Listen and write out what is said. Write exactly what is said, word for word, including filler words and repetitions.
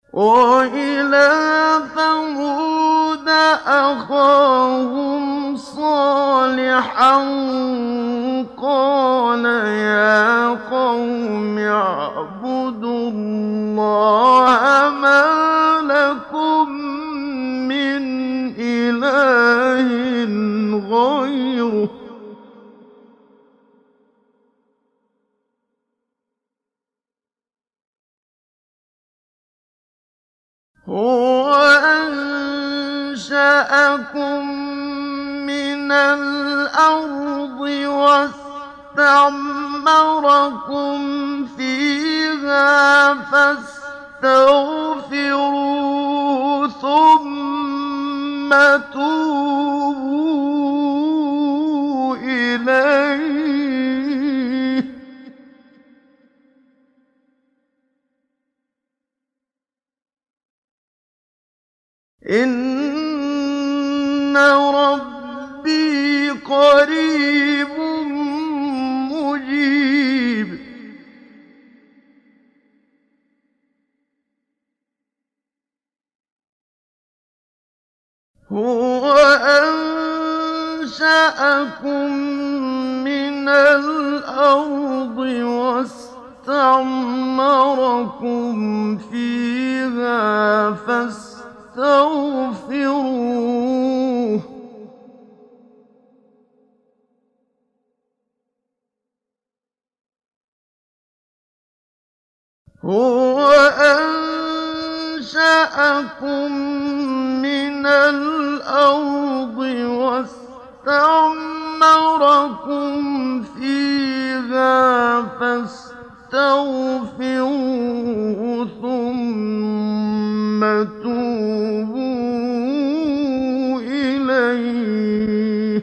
وَإِلَىٰ ثَمُودَ أَخَاهُمْ صَالِحًا قَالَ يَا قَوْمِ اعْبُدُوا اللَّهَ مَا لَكُم مِّنْ إِلَٰهٍ غَيْرُهُ ۖ هُوَ أَنشَأَكُم مِّنَ الْأَرْضِ وَاسْتَعْمَرَكُمْ فِيهَا فَاسْتَغْفِرُوهُ ثُمَّ تُوبُوا إِلَيْهِ ۚ إِنَّ رَبِّي قَرِيبٌ مُّجِيبٌ هُوَ أَنشَأَكُم مِّنَ الْأَرْضِ وَاسْتَعْمَرَكُمْ فِيهَا فَاسْتَغْفِرُوهُ هُوَ أَنشَأَكُم مِّنَ الْأَرْضِ وَاسْتَعْمَرَكُمْ فِيهَا فَاسْتَغْفِرُوهُ ثُمَّ تُوبُوا إِلَيْهِ